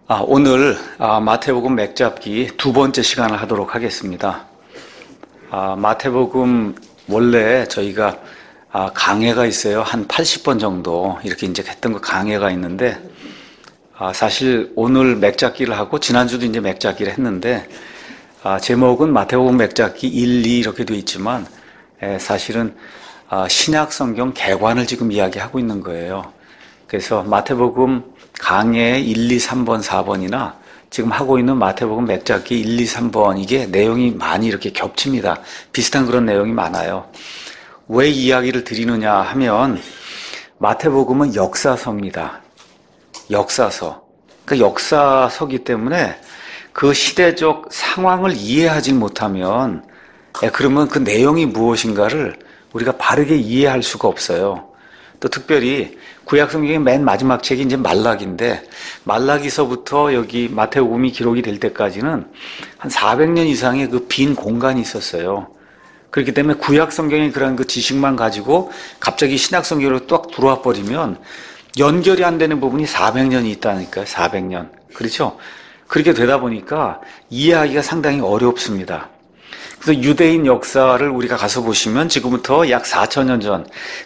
오늘 마태복음 맥잡기 두 번째 시간을 하도록 하겠습니다. 마태복음 원래 저희가 강해가 있어요. 한 80번 정도 이렇게 이제 했던 거 강해가 있는데 사실 오늘 맥잡기를 하고 지난주도 이제 맥잡기를 했는데 제목은 마태복음 맥잡기 1, 2 이렇게 되어 있지만 사실은 신약 성경 개관을 지금 이야기하고 있는 거예요. 그래서 마태복음 강해 1, 2, 3번, 4번이나 지금 하고 있는 마태복음 맥잡기 1, 2, 3번 이게 내용이 많이 이렇게 겹칩니다. 비슷한 그런 내용이 많아요. 왜 이야기를 드리느냐 하면 마태복음은 역사서입니다. 역사서. 그러니까 역사서기 때문에 그 시대적 상황을 이해하지 못하면 그러면 그 내용이 무엇인가를 우리가 바르게 이해할 수가 없어요. 또 특별히 구약성경의 맨 마지막 책이 이제 말라기인데 말라기서부터 여기 마태복음이 기록이 될 때까지는 한 400년 이상의 그 빈 공간이 있었어요. 그렇기 때문에 구약성경의 그런 그 지식만 가지고 갑자기 신약성경으로 딱 들어와 버리면 연결이 안 되는 부분이 400년이 있다니까요. 400년. 그렇죠? 그렇게 되다 보니까 이해하기가 상당히 어렵습니다. 그래서 유대인 역사를 우리가 가서 보시면 지금부터 약 4,000년 전,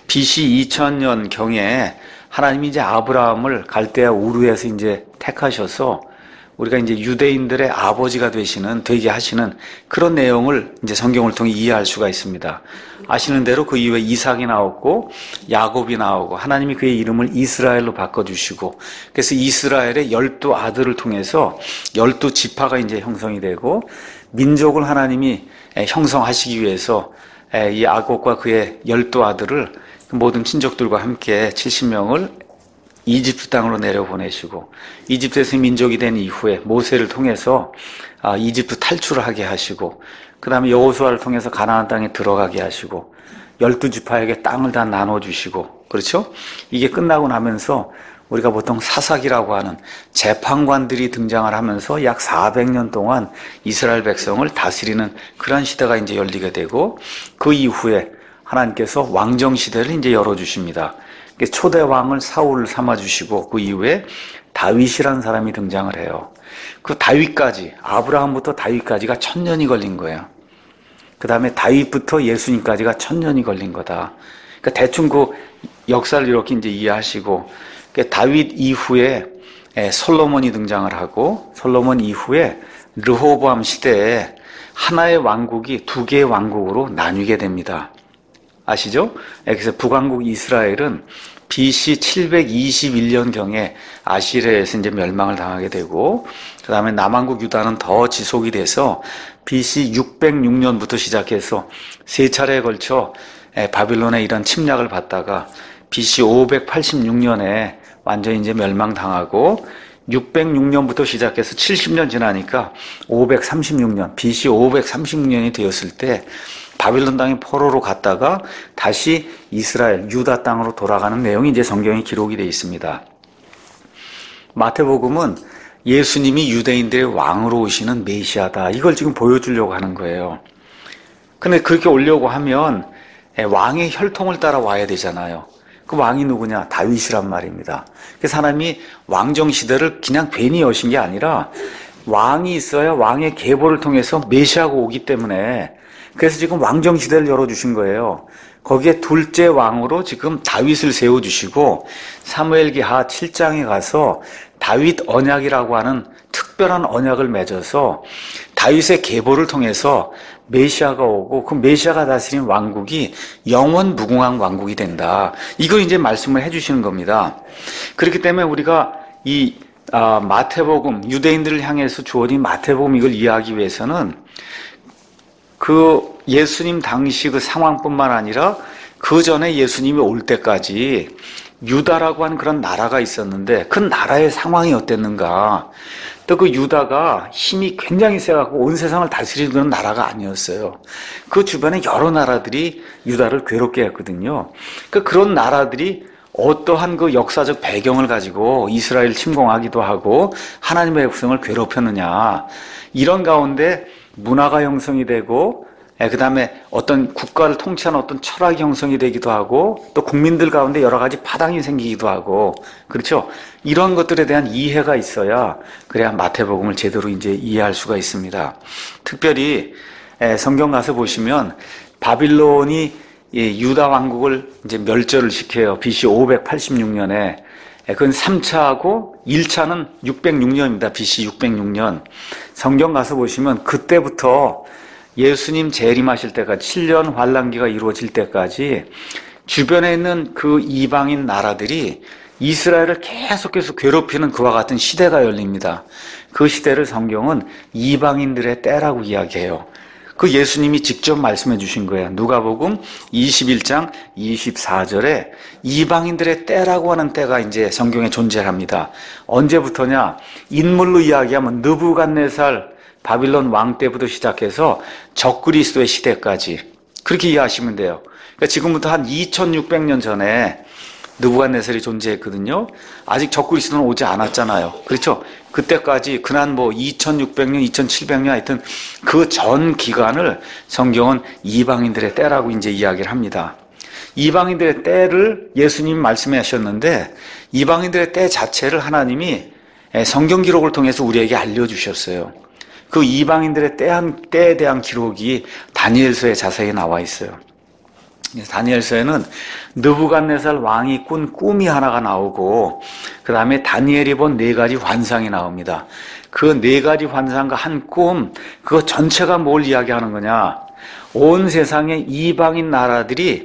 BC 2000년 경에 하나님이 이제 아브라함을 갈대아 우르에서 이제 택하셔서 우리가 이제 유대인들의 아버지가 되게 하시는 그런 내용을 이제 성경을 통해 이해할 수가 있습니다. 아시는 대로 그 이후에 이삭이 나왔고 야곱이 나오고 하나님이 그의 이름을 이스라엘로 바꿔주시고 그래서 이스라엘의 12아들을 통해서 12지파가 이제 형성이 되고 민족을 하나님이 형성하시기 위해서 이 야곱과 그의 12아들을 모든 친족들과 함께 70명을 이집트 땅으로 내려보내시고 이집트에서 민족이 된 이후에 모세를 통해서 이집트 탈출을 하게 하시고 그 다음에 여호수아를 통해서 가나안 땅에 들어가게 하시고 12지파에게 땅을 다 나눠주시고 그렇죠? 이게 끝나고 나면서 우리가 보통 사사기라고 하는 재판관들이 등장을 하면서 약 400년 동안 이스라엘 백성을 다스리는 그런 시대가 이제 열리게 되고 그 이후에 하나님께서 왕정 시대를 이제 열어주십니다. 초대 왕을 사울을 삼아주시고 그 이후에 다윗이라는 사람이 등장을 해요. 그 다윗까지 아브라함부터 다윗까지가 1000년이 걸린 거예요. 그 다음에 다윗부터 예수님까지가 1000년이 걸린 거다. 그러니까 대충 그 역사를 이렇게 이제 이해하시고 다윗 이후에 솔로몬이 등장을 하고 솔로몬 이후에 르호보암 시대에 하나의 왕국이 두 개의 왕국으로 나뉘게 됩니다. 아시죠? 그래서 북왕국 이스라엘은 BC 721년경에 아시리아에서 이제 멸망을 당하게 되고 그 다음에 남왕국 유다는 더 지속이 돼서 BC 606년부터 시작해서 세 차례에 걸쳐 바빌론의 이런 침략을 받다가 BC 586년에 완전히 이제 멸망당하고 606년부터 시작해서 70년 지나니까 536년, BC 536년이 되었을 때 바빌론 땅이 포로로 갔다가 다시 이스라엘, 유다 땅으로 돌아가는 내용이 이제 성경에 기록이 되어 있습니다. 마태복음은 예수님이 유대인들의 왕으로 오시는 메시아다. 이걸 지금 보여주려고 하는 거예요. 근데 그렇게 오려고 하면 왕의 혈통을 따라 와야 되잖아요. 그 왕이 누구냐? 다윗이란 말입니다. 그래서 하나님이 왕정시대를 그냥 괜히 여신 게 아니라 왕이 있어야 왕의 계보를 통해서 메시아가 오기 때문에 그래서 지금 왕정시대를 열어주신 거예요. 거기에 둘째 왕으로 지금 다윗을 세워주시고 사무엘기하 7장에 가서 다윗 언약이라고 하는 특별한 언약을 맺어서 다윗의 계보를 통해서 메시아가 오고 그 메시아가 다스린 왕국이 영원 무궁한 왕국이 된다. 이걸 이제 말씀을 해주시는 겁니다. 그렇기 때문에 우리가 이 마태복음 유대인들을 향해서 주어진 마태복음 이걸 이해하기 위해서는 그 예수님 당시 그 상황뿐만 아니라 그 전에 예수님이 올 때까지 유다라고 하는 그런 나라가 있었는데 그 나라의 상황이 어땠는가. 또 그 유다가 힘이 굉장히 세갖고 온 세상을 다스리는 그런 나라가 아니었어요. 그 주변에 여러 나라들이 유다를 괴롭게 했거든요. 그런 나라들이 어떠한 그 역사적 배경을 가지고 이스라엘 침공하기도 하고 하나님의 백성을 괴롭혔느냐. 이런 가운데 문화가 형성이 되고 그 다음에 어떤 국가를 통치하는 어떤 철학이 형성이 되기도 하고 또 국민들 가운데 여러 가지 파당이 생기기도 하고 그렇죠. 이런 것들에 대한 이해가 있어야 그래야 마태복음을 제대로 이제 이해할 수가 있습니다. 특별히 성경 가서 보시면 바빌론이 유다 왕국을 이제 멸절을 시켜요. BC 586년에. 그건 3차하고 1차는 606년입니다. BC 606년. 성경 가서 보시면 그때부터 예수님 재림하실 때까지 7년 환란기가 이루어질 때까지 주변에 있는 그 이방인 나라들이 이스라엘을 계속해서 괴롭히는 그와 같은 시대가 열립니다. 그 시대를 성경은 이방인들의 때라고 이야기해요. 그 예수님이 직접 말씀해 주신 거예요. 누가복음 21장 24절에 이방인들의 때라고 하는 때가 이제 성경에 존재합니다. 언제부터냐? 인물로 이야기하면 느부갓네살 바빌론 왕 때부터 시작해서 적그리스도의 시대까지 그렇게 이해하시면 돼요. 그러니까 지금부터 한 2600년 전에 느부갓네살이 존재했거든요. 아직 적그리스도는 오지 않았잖아요. 그렇죠? 그때까지 그난 2600년, 2700년 하여튼 그 전 기간을 성경은 이방인들의 때라고 이제 이야기를 합니다. 이방인들의 때를 예수님 말씀하셨는데 이방인들의 때 자체를 하나님이 성경 기록을 통해서 우리에게 알려주셨어요. 그 이방인들의 때에 대한 기록이 다니엘서에 자세히 나와 있어요. 다니엘서에는 느부갓네살 왕이 꾼 꿈이 하나가 나오고 그 다음에 다니엘이 본 4가지 환상이 나옵니다. 그 4가지 환상과 한 꿈, 그거 전체가 뭘 이야기하는 거냐? 온 세상의 이방인 나라들이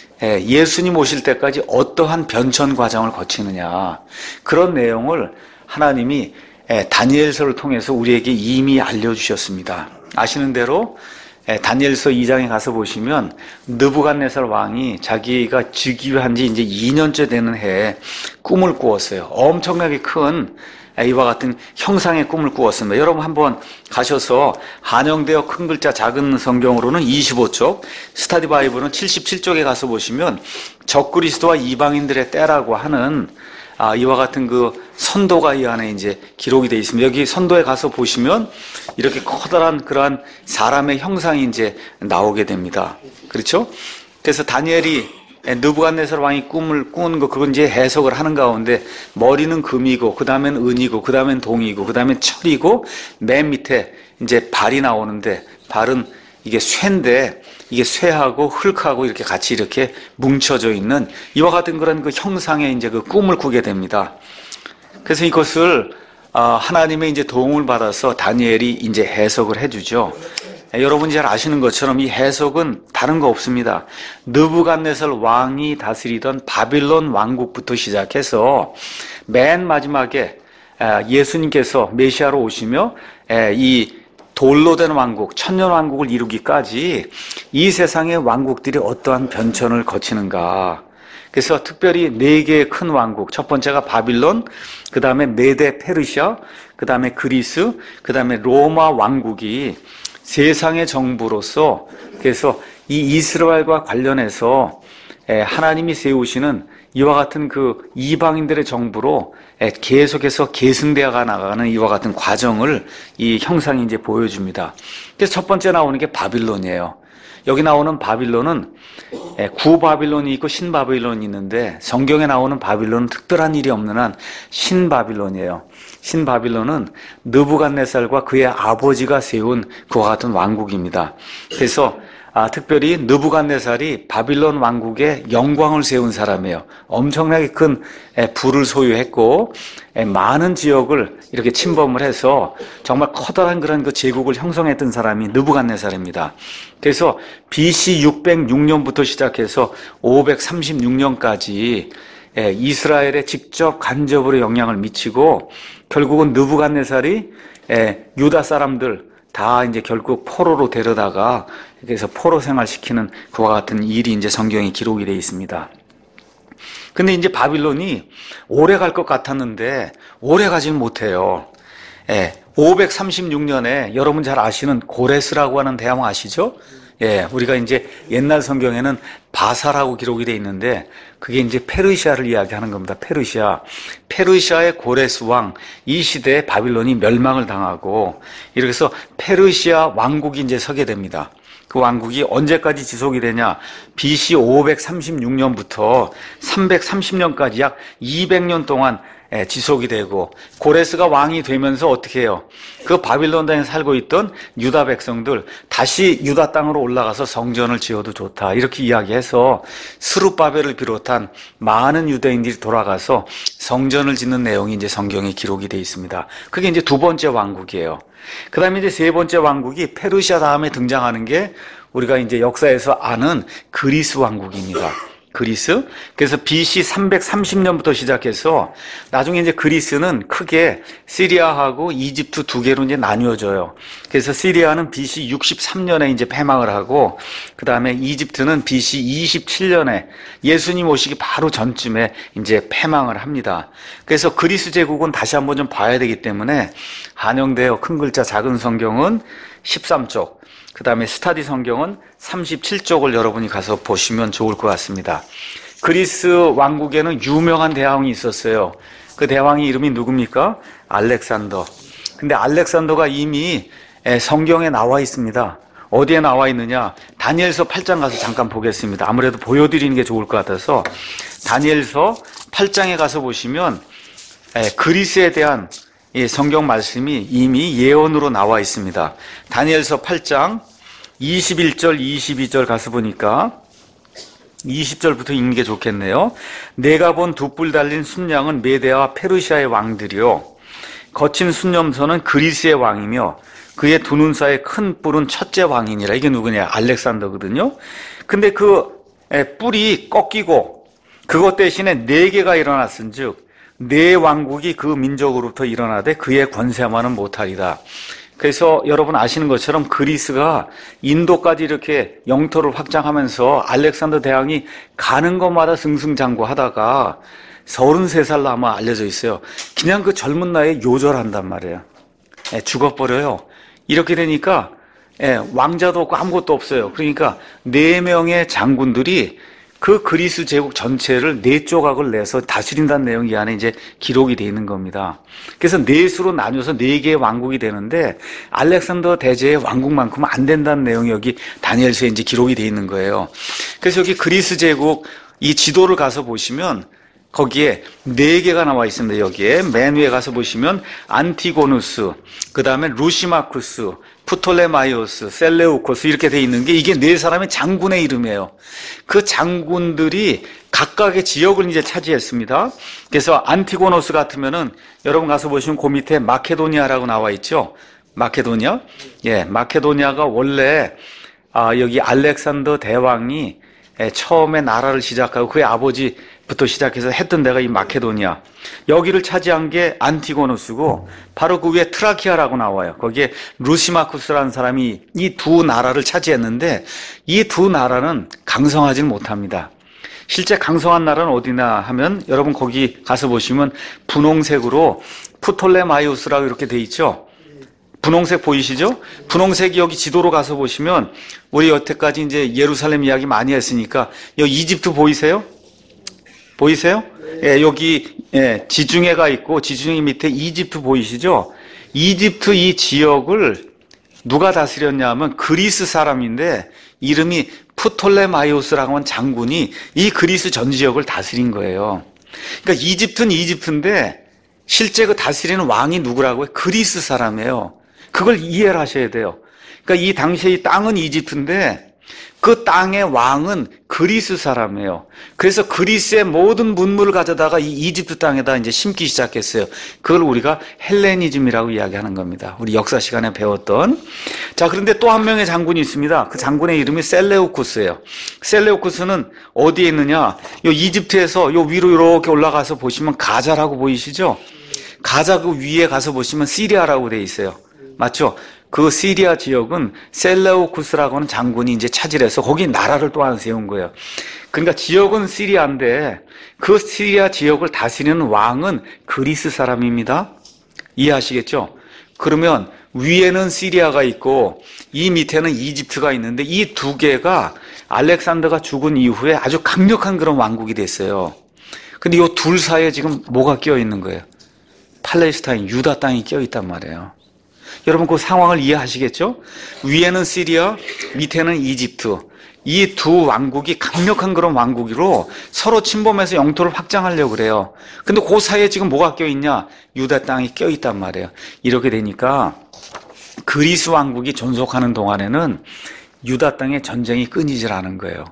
예수님 오실 때까지 어떠한 변천 과정을 거치느냐. 그런 내용을 하나님이 다니엘서를 통해서 우리에게 이미 알려주셨습니다. 아시는 대로 다니엘서 2장에 가서 보시면 느부갓네살 왕이 자기가 즉위한 지 이제 2년째 되는 해에 꿈을 꾸었어요. 엄청나게 큰 이와 같은 형상의 꿈을 꾸었습니다. 여러분 한번 가셔서 한영되어 큰 글자 작은 성경으로는 25쪽, 스타디 바이블은 77쪽에 가서 보시면 적그리스도와 이방인들의 때라고 하는 이와 같은 그 선도가 이 안에 이제 기록이 되어 있습니다. 여기 선도에 가서 보시면 이렇게 커다란 그러한 사람의 형상이 이제 나오게 됩니다. 그렇죠? 그래서 다니엘이 느부갓네살 왕이 꿈을 꾼 거, 그건 이제 해석을 하는 가운데 머리는 금이고, 그 다음엔 은이고, 그 다음엔 동이고, 그 다음엔 철이고, 맨 밑에 이제 발이 나오는데, 발은 이게 쇠인데, 이게 쇠하고 흙하고 이렇게 같이 이렇게 뭉쳐져 있는 이와 같은 그런 그 형상의 이제 그 꿈을 꾸게 됩니다. 그래서 이것을 하나님의 이제 도움을 받아서 다니엘이 이제 해석을 해주죠. 여러분이 잘 아시는 것처럼 이 해석은 다른 거 없습니다. 느부갓네살 왕이 다스리던 바빌론 왕국부터 시작해서 맨 마지막에 예수님께서 메시아로 오시며 이 돌로 된 왕국, 천년왕국을 이루기까지 이 세상의 왕국들이 어떠한 변천을 거치는가. 그래서 특별히 4개의 큰 왕국, 첫 번째가 바빌론, 그 다음에 메데 페르시아, 그 다음에 그리스, 그 다음에 로마 왕국이 세상의 정부로서, 그래서 이 이스라엘과 관련해서 하나님이 세우시는 이와 같은 그 이방인들의 정부로 계속해서 계승되어 나가는 이와 같은 과정을 이 형상이 이제 보여줍니다. 그래서 첫 번째 나오는 게 바빌론이에요. 여기 나오는 바빌론은 구바빌론이 있고 신바빌론이 있는데 성경에 나오는 바빌론은 특별한 일이 없는 한 신바빌론이에요. 신바빌론은 느부갓네살과 그의 아버지가 세운 그와 같은 왕국입니다. 그래서 특별히 느부갓네살이 바빌론 왕국의 영광을 세운 사람이에요. 엄청나게 큰 부를 소유했고 많은 지역을 이렇게 침범을 해서 정말 커다란 그런 그 제국을 형성했던 사람이 느부갓네살입니다. 그래서 BC 606년부터 시작해서 536년까지 이스라엘에 직접 간접으로 영향을 미치고 결국은 느부갓네살이 유다 사람들 다 이제 결국 포로로 데려다가 그래서 포로 생활시키는 그와 같은 일이 이제 성경에 기록이 되어 있습니다. 근데 이제 바빌론이 오래 갈 것 같았는데 오래 가지는 못해요. 536년에 여러분 잘 아시는 고레스라고 하는 대왕 아시죠? 우리가 이제 옛날 성경에는 바사라고 기록이 되어 있는데 그게 이제 페르시아를 이야기하는 겁니다. 페르시아의 고레스 왕, 이 시대에 바빌론이 멸망을 당하고 이렇게 해서 페르시아 왕국이 이제 서게 됩니다. 그 왕국이 언제까지 지속이 되냐? BC 536년부터 330년까지 약 200년 동안 지속이 되고, 고레스가 왕이 되면서 어떻게 해요? 그 바빌론 땅에 살고 있던 유다 백성들 다시 유다 땅으로 올라가서 성전을 지어도 좋다, 이렇게 이야기해서 스룹바벨을 비롯한 많은 유대인들이 돌아가서 성전을 짓는 내용이 이제 성경에 기록이 되어 있습니다. 그게 이제 두 번째 왕국이에요. 그 다음에 이제 세 번째 왕국이 페르시아 다음에 등장하는 게 우리가 이제 역사에서 아는 그리스 왕국입니다. 그리스. 그래서 BC 330년부터 시작해서 나중에 이제 그리스는 크게 시리아하고 이집트 두 개로 이제 나뉘어져요. 그래서 시리아는 BC 63년에 이제 패망을 하고, 그 다음에 이집트는 BC 27년에 예수님 오시기 바로 전쯤에 이제 패망을 합니다. 그래서 그리스 제국은 다시 한번 좀 봐야 되기 때문에 한영대요. 큰 글자 작은 성경은 13쪽. 그 다음에 스타디 성경은 37쪽을 여러분이 가서 보시면 좋을 것 같습니다. 그리스 왕국에는 유명한 대왕이 있었어요. 그 대왕이 이름이 누굽니까? 알렉산더. 근데 알렉산더가 이미 성경에 나와 있습니다. 어디에 나와 있느냐? 다니엘서 8장 가서 잠깐 보겠습니다. 아무래도 보여드리는 게 좋을 것 같아서 다니엘서 8장에 가서 보시면 그리스에 대한 성경 말씀이 이미 예언으로 나와 있습니다. 다니엘서 8장 21절 22절 가서 보니까 20절부터 읽는 게 좋겠네요. 내가 본 두 뿔 달린 순양은 메대와 페르시아의 왕들이요, 거친 순념소는 그리스의 왕이며 그의 두 눈 사이에 큰 뿔은 첫째 왕이니라. 이게 누구냐? 알렉산더거든요. 근데 그 뿔이 꺾이고 그것 대신에 네 개가 일어났은즉 네 왕국이 그 민족으로부터 일어나되 그의 권세만은 못하리다. 그래서 여러분 아시는 것처럼 그리스가 인도까지 이렇게 영토를 확장하면서 알렉산더 대왕이 가는 곳마다 승승장구하다가 33살로 아마 알려져 있어요. 그냥 그 젊은 나이에 요절한단 말이에요. 죽어버려요. 이렇게 되니까 왕자도 없고 아무것도 없어요. 그러니까 4명의 장군들이 그 그리스 제국 전체를 4조각을 내서 다스린다는 내용이 안에 이제 기록이 되어 있는 겁니다. 그래서 4수로 나뉘어서 4개의 왕국이 되는데 알렉산더 대제의 왕국만큼은 안 된다는 내용이 여기 다니엘서에 이제 기록이 되어 있는 거예요. 그래서 여기 그리스 제국 이 지도를 가서 보시면 거기에 4개가 나와 있습니다. 여기에 맨 위에 가서 보시면 안티고누스, 그 다음에 루시마쿠스, 프톨레마이오스, 셀레우코스 이렇게 돼 있는 게 이게 4사람의 장군의 이름이에요. 그 장군들이 각각의 지역을 이제 차지했습니다. 그래서 안티고노스 같으면은 여러분 가서 보시면 그 밑에 마케도니아라고 나와 있죠. 마케도니아? 예, 마케도니아가 원래 여기 알렉산더 대왕이 처음에 나라를 시작하고 그의 아버지부터 시작해서 했던 데가 이 마케도니아. 여기를 차지한 게 안티고노스고 바로 그 위에 트라키아라고 나와요. 거기에 루시마쿠스라는 사람이 이 두 나라를 차지했는데 이 두 나라는 강성하지는 못합니다. 실제 강성한 나라는 어디나 하면 여러분 거기 가서 보시면 분홍색으로 프톨레마이오스라고 이렇게 돼 있죠. 분홍색 보이시죠? 분홍색이 여기 지도로 가서 보시면 우리 여태까지 이제 예루살렘 이야기 많이 했으니까 여기 이집트 보이세요? 보이세요? 예, 여기 지중해가 있고 지중해 밑에 이집트 보이시죠? 이집트 이 지역을 누가 다스렸냐 하면 그리스 사람인데 이름이 프톨레마이오스라고 하는 장군이 이 그리스 전 지역을 다스린 거예요. 그러니까 이집트는 이집트인데 실제 그 다스리는 왕이 누구라고요? 그리스 사람이에요. 그걸 이해를 하셔야 돼요. 그러니까 이 당시에 이 땅은 이집트인데 그 땅의 왕은 그리스 사람이에요. 그래서 그리스의 모든 문물을 가져다가 이 이집트 땅에다 이제 심기 시작했어요. 그걸 우리가 헬레니즘이라고 이야기하는 겁니다. 우리 역사 시간에 배웠던. 자, 그런데 또 한 명의 장군이 있습니다. 그 장군의 이름이 셀레우쿠스예요. 셀레우쿠스는 어디에 있느냐? 요 이집트에서 요 위로 이렇게 올라가서 보시면 가자라고 보이시죠? 가자 그 위에 가서 보시면 시리아라고 돼 있어요. 맞죠? 그 시리아 지역은 셀레우쿠스라고 하는 장군이 이제 차지를 해서 거기 나라를 또 하나 세운 거예요. 그러니까 지역은 시리아인데 그 시리아 지역을 다스리는 왕은 그리스 사람입니다. 이해하시겠죠? 그러면 위에는 시리아가 있고 이 밑에는 이집트가 있는데 이 두 개가 알렉산더가 죽은 이후에 아주 강력한 그런 왕국이 됐어요. 근데 이 둘 사이에 지금 뭐가 끼어 있는 거예요? 팔레스타인, 유다 땅이 끼어 있단 말이에요. 여러분 그 상황을 이해하시겠죠? 위에는 시리아, 밑에는 이집트. 이 두 왕국이 강력한 그런 왕국으로 서로 침범해서 영토를 확장하려고 그래요. 근데 그 사이에 지금 뭐가 껴있냐? 유다 땅이 껴있단 말이에요. 이렇게 되니까 그리스 왕국이 존속하는 동안에는 유다 땅에 전쟁이 끊이질 않은 거예요.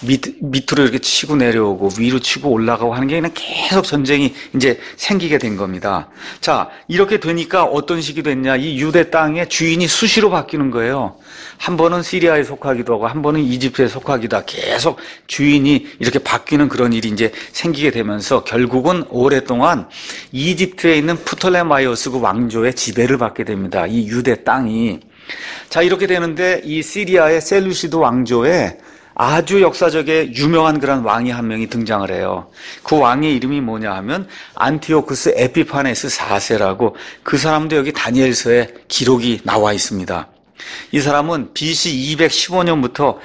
밑으로 이렇게 치고 내려오고 위로 치고 올라가고 하는 게 그냥 계속 전쟁이 이제 생기게 된 겁니다. 자, 이렇게 되니까 어떤 식이 됐냐? 이 유대 땅의 주인이 수시로 바뀌는 거예요. 한 번은 시리아에 속하기도 하고 한 번은 이집트에 속하기도 하고 계속 주인이 이렇게 바뀌는 그런 일이 이제 생기게 되면서 결국은 오랫동안 이집트에 있는 프톨레마이오스 그 왕조의 지배를 받게 됩니다. 이 유대 땅이. 자, 이렇게 되는데 이 시리아의 셀루시드 왕조에 아주 역사적에 유명한 그런 왕이 한 명이 등장을 해요. 그 왕의 이름이 뭐냐 하면 안티오쿠스 에피파네스 4세라고, 그 사람도 여기 다니엘서에 기록이 나와 있습니다. 이 사람은 BC 215년부터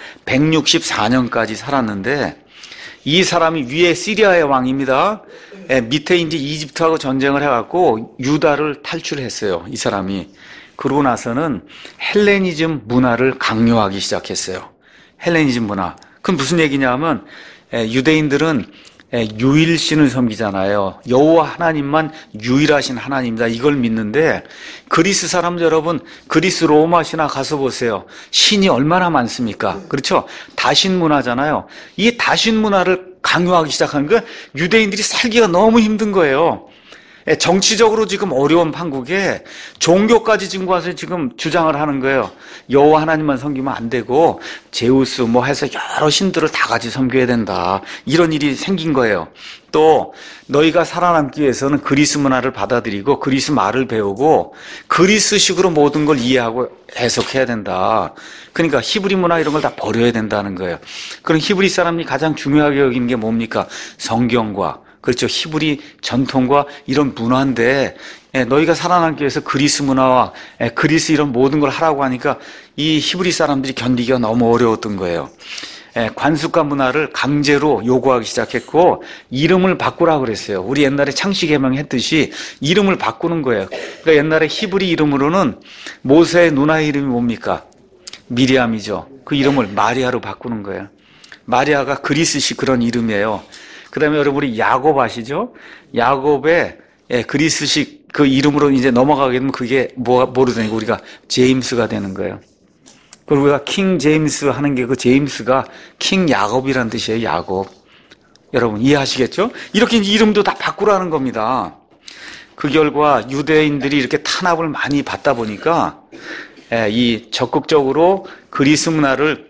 164년까지 살았는데, 이 사람이 위에 시리아의 왕입니다. 밑에 이제 이집트하고 전쟁을 해갖고 유다를 탈출했어요, 이 사람이. 그러고 나서는 헬레니즘 문화를 강요하기 시작했어요. 헬레니즘 문화. 그건 무슨 얘기냐 하면 유대인들은 유일신을 섬기잖아요. 여호와 하나님만 유일하신 하나님이다, 이걸 믿는데, 그리스 사람들 여러분, 그리스 로마 신화 가서 보세요. 신이 얼마나 많습니까? 그렇죠? 다신 문화잖아요. 이 다신 문화를 강요하기 시작하는 건 유대인들이 살기가 너무 힘든 거예요. 정치적으로 지금 어려운 판국에 종교까지 지금 와서 지금 주장을 하는 거예요. 여호와 하나님만 섬기면 안 되고 제우스 뭐 해서 여러 신들을 다 같이 섬겨야 된다, 이런 일이 생긴 거예요. 또 너희가 살아남기 위해서는 그리스 문화를 받아들이고 그리스 말을 배우고 그리스식으로 모든 걸 이해하고 해석해야 된다. 그러니까 히브리 문화 이런 걸 다 버려야 된다는 거예요. 그럼 히브리 사람이 가장 중요하게 여기는 게 뭡니까? 성경과, 그렇죠, 히브리 전통과 이런 문화인데, 너희가 살아남기 위해서 그리스 문화와 그리스 이런 모든 걸 하라고 하니까 이 히브리 사람들이 견디기가 너무 어려웠던 거예요. 관습과 문화를 강제로 요구하기 시작했고 이름을 바꾸라고 그랬어요. 우리 옛날에 창씨개명 했듯이 이름을 바꾸는 거예요. 그러니까 옛날에 히브리 이름으로는 모세의 누나의 이름이 뭡니까? 미리암이죠. 그 이름을 마리아로 바꾸는 거예요. 마리아가 그리스식 그런 이름이에요. 그 다음에 여러분 우리 야곱 아시죠? 야곱의 그리스식 그 이름으로 이제 넘어가게 되면 그게 뭐로 되니까 우리가 제임스가 되는 거예요. 그리고 우리가 킹 제임스 하는 게 그 제임스가 킹 야곱이라는 뜻이에요. 야곱. 여러분 이해하시겠죠? 이렇게 이름도 다 바꾸라는 겁니다. 그 결과 유대인들이 이렇게 탄압을 많이 받다 보니까 이 적극적으로 그리스 문화를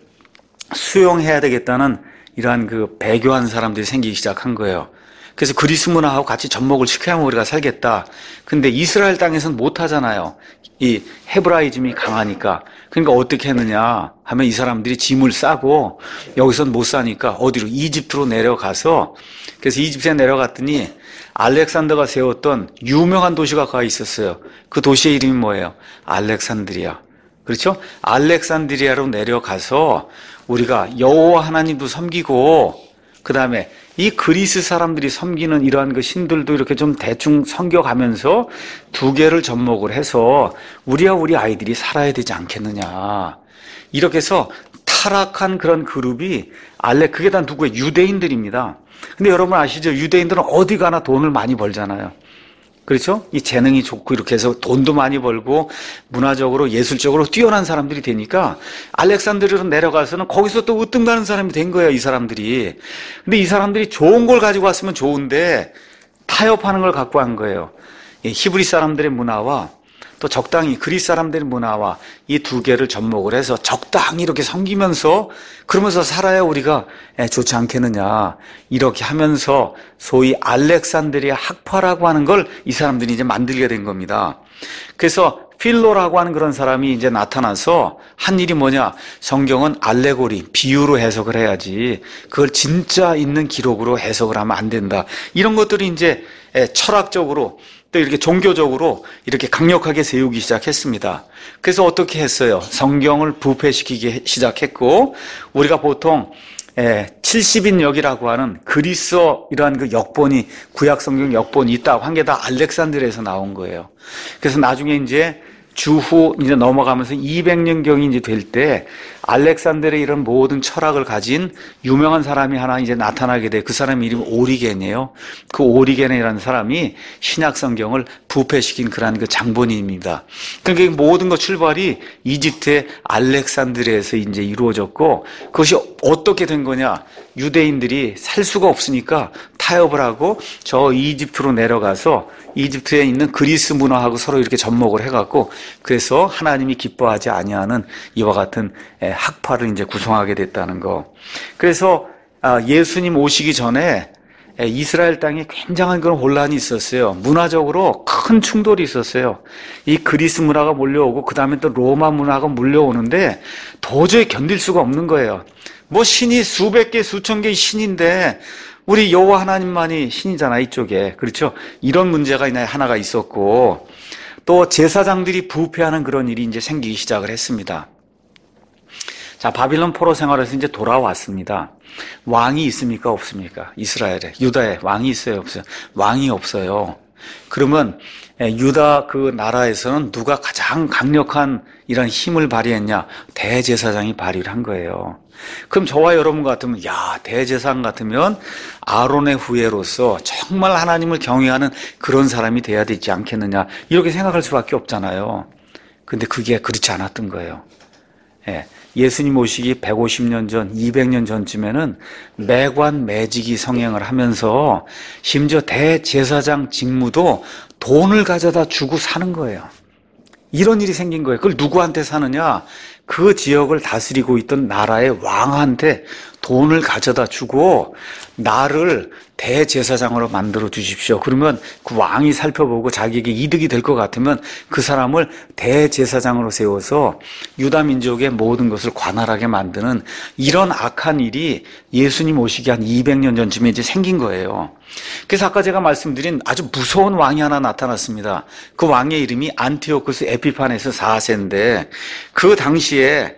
수용해야 되겠다는 이러한 그 배교한 사람들이 생기기 시작한 거예요. 그래서 그리스 문화하고 같이 접목을 시켜야만 우리가 살겠다. 근데 이스라엘 땅에서는 못 하잖아요. 이 헤브라이즘이 강하니까. 그러니까 어떻게 했느냐 하면 이 사람들이 짐을 싸고 여기선 못 사니까 어디로? 이집트로 내려가서, 그래서 이집트에 내려갔더니 알렉산더가 세웠던 유명한 도시가 거기 있었어요. 그 도시의 이름이 뭐예요? 알렉산드리아. 그렇죠? 알렉산드리아로 내려가서 우리가 여호와 하나님도 섬기고 그 다음에 이 그리스 사람들이 섬기는 이러한 그 신들도 이렇게 좀 대충 섬겨가면서 두 개를 접목을 해서 우리와 우리 아이들이 살아야 되지 않겠느냐. 이렇게 해서 타락한 그런 그룹이 그게 다 누구예요? 유대인들입니다. 근데 여러분 아시죠? 유대인들은 어디 가나 돈을 많이 벌잖아요. 그렇죠? 이 재능이 좋고 이렇게 해서 돈도 많이 벌고 문화적으로 예술적으로 뛰어난 사람들이 되니까 알렉산드리아로 내려가서는 거기서 또 으뜸 가는 사람이 된 거예요, 이 사람들이. 근데 이 사람들이 좋은 걸 가지고 왔으면 좋은데 타협하는 걸 갖고 한 거예요. 히브리 사람들의 문화와 또 적당히 그리스 사람들의 문화와 이 두 개를 접목을 해서 적당히 이렇게 섬기면서 그러면서 살아야 우리가 좋지 않겠느냐. 이렇게 하면서 소위 알렉산드리아 학파라고 하는 걸 이 사람들이 이제 만들게 된 겁니다. 그래서 필로라고 하는 그런 사람이 이제 나타나서 한 일이 뭐냐? 성경은 알레고리, 비유로 해석을 해야지 그걸 진짜 있는 기록으로 해석을 하면 안 된다. 이런 것들이 이제 철학적으로 또 이렇게 종교적으로 이렇게 강력하게 세우기 시작했습니다. 그래서 어떻게 했어요? 성경을 부패시키기 시작했고, 우리가 보통 70인역이라고 하는 그리스어 이러한 그 역본이, 구약 성경 역본이 있다고 한 게 다 알렉산드리아에서 나온 거예요. 그래서 나중에 이제 주후 이제 넘어가면서 200년경이 이제 될 때 알렉산더의 이런 모든 철학을 가진 유명한 사람이 하나 이제 나타나게 돼. 그 사람 이름이 오리겐이에요. 그 오리겐이라는 사람이 신약 성경을 부패시킨 그러한 그 장본인입니다. 그러니까 모든 것 출발이 이집트의 알렉산드리아에서 이제 이루어졌고, 그것이 어떻게 된 거냐? 유대인들이 살 수가 없으니까 타협을 하고 저 이집트로 내려가서 이집트에 있는 그리스 문화하고 서로 이렇게 접목을 해갖고, 그래서 하나님이 기뻐하지 아니하는 이와 같은 학파를 이제 구성하게 됐다는 거. 그래서 예수님 오시기 전에 이스라엘 땅에 굉장한 그런 혼란이 있었어요. 문화적으로 큰 충돌이 있었어요. 이 그리스 문화가 몰려오고 그 다음에 또 로마 문화가 몰려오는데 도저히 견딜 수가 없는 거예요. 뭐 신이 수백 개 수천 개의 신인데 우리 여호와 하나님만이 신이잖아, 이쪽에. 그렇죠? 이런 문제가 하나가 있었고, 또 제사장들이 부패하는 그런 일이 이제 생기기 시작을 했습니다. 자, 바빌론 포로 생활에서 이제 돌아왔습니다. 왕이 있습니까? 없습니까? 이스라엘에, 유다에 왕이 있어요? 없어요? 왕이 없어요. 그러면 유다 그 나라에서는 누가 가장 강력한 이런 힘을 발휘했냐? 대제사장이 발휘를 한 거예요. 그럼 저와 여러분 같으면, 야, 대제사장 같으면 아론의 후예로서 정말 하나님을 경외하는 그런 사람이 돼야 되지 않겠느냐, 이렇게 생각할 수밖에 없잖아요. 근데 그게 그렇지 않았던 거예요. 예수님 오시기 150년 전, 200년 전쯤에는 매관 매직이 성행을 하면서 심지어 대제사장 직무도 돈을 가져다 주고 사는 거예요. 이런 일이 생긴 거예요. 그걸 누구한테 사느냐? 그 지역을 다스리고 있던 나라의 왕한테 돈을 가져다 주고 나를 대제사장으로 만들어 주십시오. 그러면 그 왕이 살펴보고 자기에게 이득이 될 것 같으면 그 사람을 대제사장으로 세워서 유다 민족의 모든 것을 관할하게 만드는 이런 악한 일이 예수님 오시기 한 200년 전쯤에 이제 생긴 거예요. 그래서 아까 제가 말씀드린 아주 무서운 왕이 하나 나타났습니다. 그 왕의 이름이 안티오쿠스 에피파네스 4세인데 그 당시에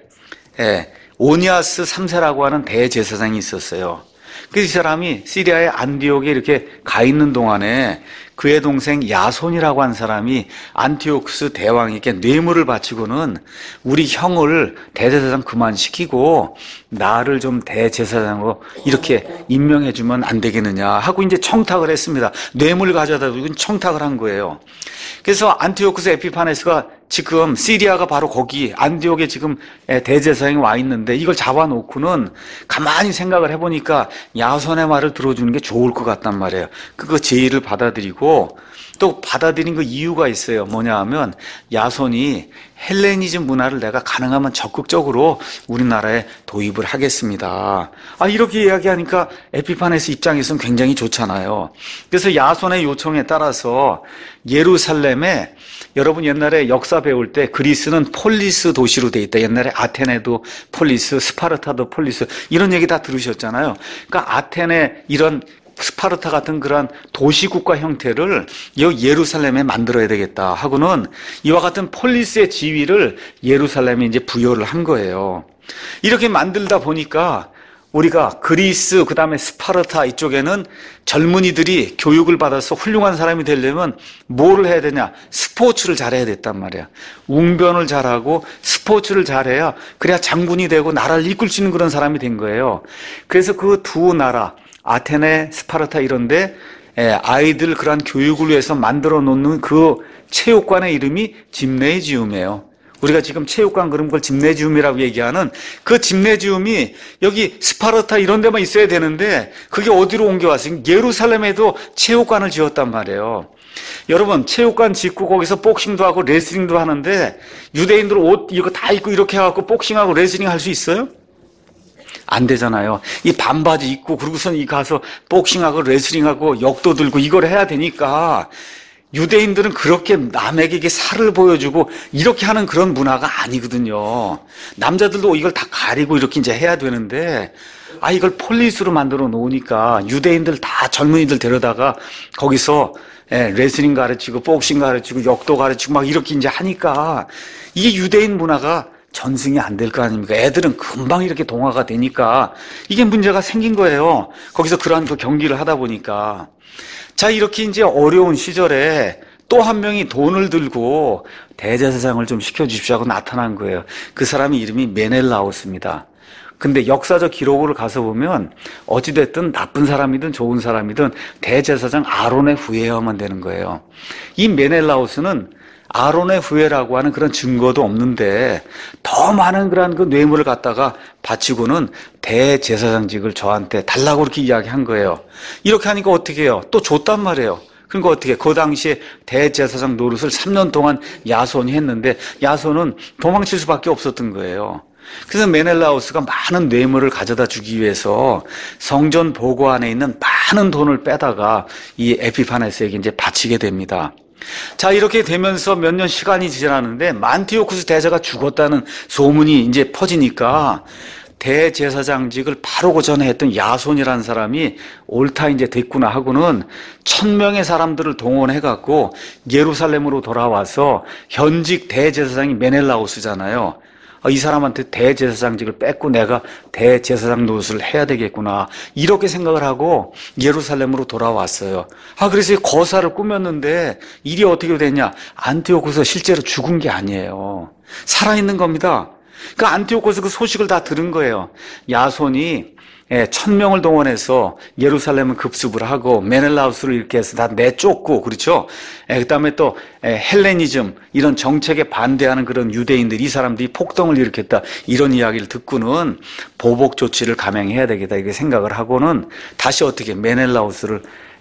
오니아스 3세라고 하는 대제사장이 있었어요. 그래서 이 사람이 시리아의 안디옥에 이렇게 가 있는 동안에 그의 동생 야손이라고 한 사람이 안티오쿠스 대왕에게 뇌물을 바치고는 우리 형을 대제사장 그만시키고 나를 좀 대제사장으로 이렇게 임명해주면 안 되겠느냐 하고 이제 청탁을 했습니다. 뇌물 가져다 주고 청탁을 한 거예요. 그래서 안티오쿠스 에피파네스가 지금 시리아가 바로 거기 안디옥에 지금 대제사장이 와 있는데 이걸 잡아놓고는 가만히 생각을 해보니까 야손의 말을 들어주는 게 좋을 것 같단 말이에요. 그거 제의를 받아들이고 또 받아들인 그 이유가 있어요. 뭐냐 하면 야손이 헬레니즘 문화를 내가 가능하면 적극적으로 우리나라에 도입을 하겠습니다. 이렇게 이야기하니까 에피파네스 입장에서는 굉장히 좋잖아요. 그래서 야손의 요청에 따라서 예루살렘에 여러분 옛날에 역사 배울 때 그리스는 폴리스 도시로 돼 있다. 옛날에 아테네도 폴리스, 스파르타도 폴리스 이런 얘기 다 들으셨잖아요. 그러니까 아테네 이런 스파르타 같은 그런 도시국가 형태를 예루살렘에 만들어야 되겠다 하고는 이와 같은 폴리스의 지위를 예루살렘에 이제 부여를 한 거예요. 이렇게 만들다 보니까 우리가 그리스 그다음에 스파르타 이쪽에는 젊은이들이 교육을 받아서 훌륭한 사람이 되려면 뭐를 해야 되냐? 스포츠를 잘해야 됐단 말이야. 웅변을 잘하고 스포츠를 잘해야 그래야 장군이 되고 나라를 이끌 수 있는 그런 사람이 된 거예요. 그래서 그 두 나라 아테네, 스파르타 이런데 아이들 그러한 교육을 위해서 만들어 놓는 그 체육관의 이름이 짐네지움이에요. 우리가 지금 체육관 그런 걸 짐네지움이라고 얘기하는 그 짐네지움이 여기 스파르타 이런 데만 있어야 되는데 그게 어디로 옮겨왔어요? 예루살렘에도 체육관을 지었단 말이에요. 여러분 체육관 짓고 거기서 복싱도 하고 레슬링도 하는데 유대인들 옷 이거 다 입고 이렇게 해갖고 복싱하고 레슬링 할 수 있어요? 안 되잖아요. 이 반바지 입고 그러고선 이 가서 복싱하고 레슬링하고 역도 들고 이걸 해야 되니까 유대인들은 그렇게 남에게 살을 보여주고 이렇게 하는 그런 문화가 아니거든요. 남자들도 이걸 다 가리고 이렇게 이제 해야 되는데 이걸 폴리스로 만들어 놓으니까 유대인들 다 젊은이들 데려다가 거기서 레슬링 가르치고 복싱 가르치고 역도 가르치고 막 이렇게 이제 하니까 이게 유대인 문화가 전승이 안 될 거 아닙니까? 애들은 금방 이렇게 동화가 되니까 이게 문제가 생긴 거예요. 거기서 그러한 그 경기를 하다 보니까. 자, 이렇게 이제 어려운 시절에 또 한 명이 돈을 들고 대제사장을 좀 시켜주십시오 하고 나타난 거예요. 그 사람의 이름이 메넬라오스입니다. 근데 역사적 기록을 가서 보면 어찌됐든 나쁜 사람이든 좋은 사람이든 대제사장 아론의 후예여야만 되는 거예요. 이 메넬라오스는 아론의 후예라고 하는 그런 증거도 없는데 더 많은 그런 그 뇌물을 갖다가 바치고는 대제사장직을 저한테 달라고 그렇게 이야기한 거예요. 이렇게 하니까 어떻게 해요? 또 줬단 말이에요. 그러니까 어떻게 그 당시에 대제사장 노릇을 3년 동안 야손이 했는데 야손은 도망칠 수밖에 없었던 거예요. 그래서 메넬라우스가 많은 뇌물을 가져다 주기 위해서 성전 보고 안에 있는 많은 돈을 빼다가 이 에피파네스에게 이제 바치게 됩니다. 자, 이렇게 되면서 몇 년 시간이 지나는데 안티오쿠스 대제가 죽었다는 소문이 이제 퍼지니까 대제사장직을 바로 그 전에 했던 야손이라는 사람이 옳다 이제 됐구나 하고는 1000명의 사람들을 동원해갖고 예루살렘으로 돌아와서 현직 대제사장이 메넬라우스잖아요. 이 사람한테 대제사장직을 뺏고 내가 대제사장 노릇을 해야 되겠구나 이렇게 생각을 하고 예루살렘으로 돌아왔어요. 그래서 거사를 꾸몄는데 일이 어떻게 됐냐? 안티오코스가 실제로 죽은 게 아니에요. 살아있는 겁니다. 그러니까 안티오코스 그 소식을 다 들은 거예요. 야손이 1000명을 동원해서 예루살렘을 급습을 하고 메넬라우스를 이렇게 해서 다 내쫓고, 그렇죠? 그 다음에 또 헬레니즘 이런 정책에 반대하는 그런 유대인들, 이 사람들이 폭동을 일으켰다 이런 이야기를 듣고는 보복 조치를 감행해야 되겠다 이렇게 생각을 하고는 다시 어떻게 메넬라우스를